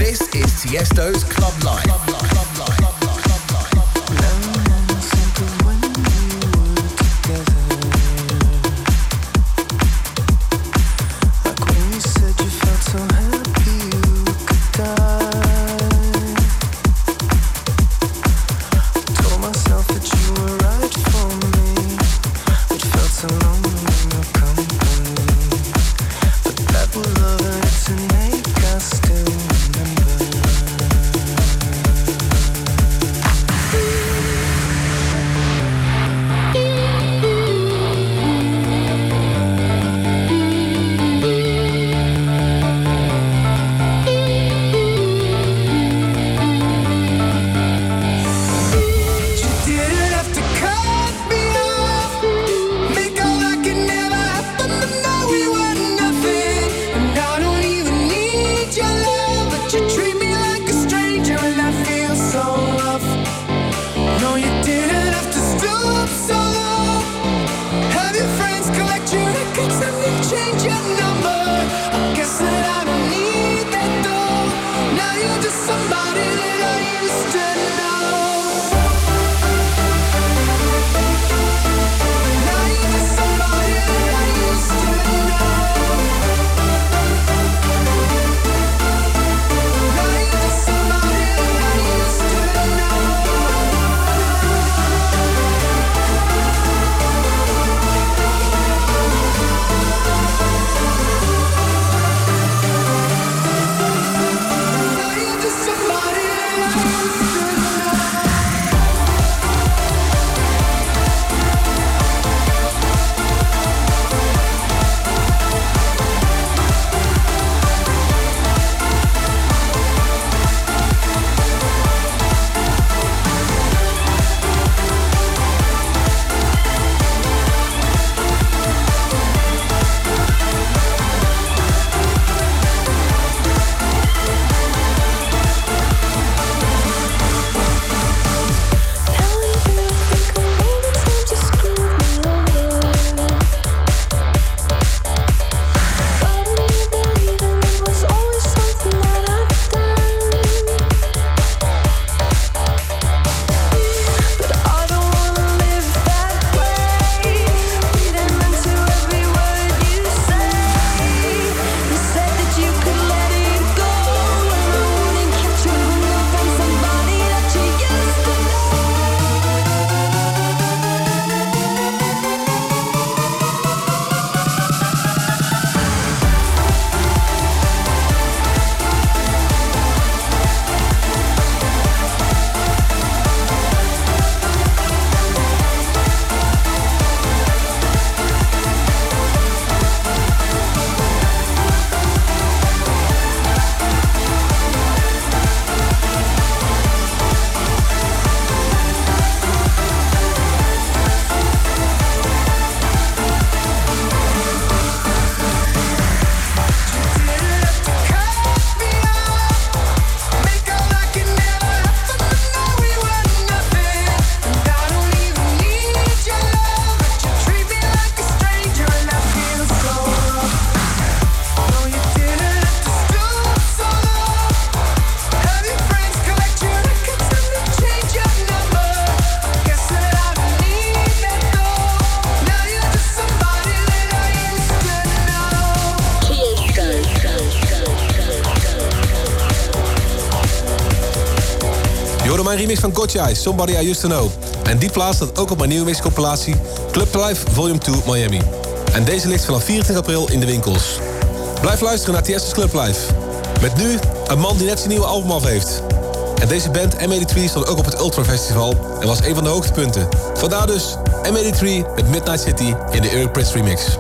This is Tiesto's Club Life. Mijn remix van Gotcha, Somebody I Used To Know. En die plaats staat ook op mijn nieuwe mixcompilatie Club Life Volume 2 Miami. En deze ligt vanaf 24 april in de winkels. Blijf luisteren naar Tiesto's Club Life. Met nu een man die net zijn nieuwe album af heeft. En deze band M83 stond ook op het Ultra Festival en was een van de hoogtepunten. Vandaar dus M83 met Midnight City in de Eric Prydz remix.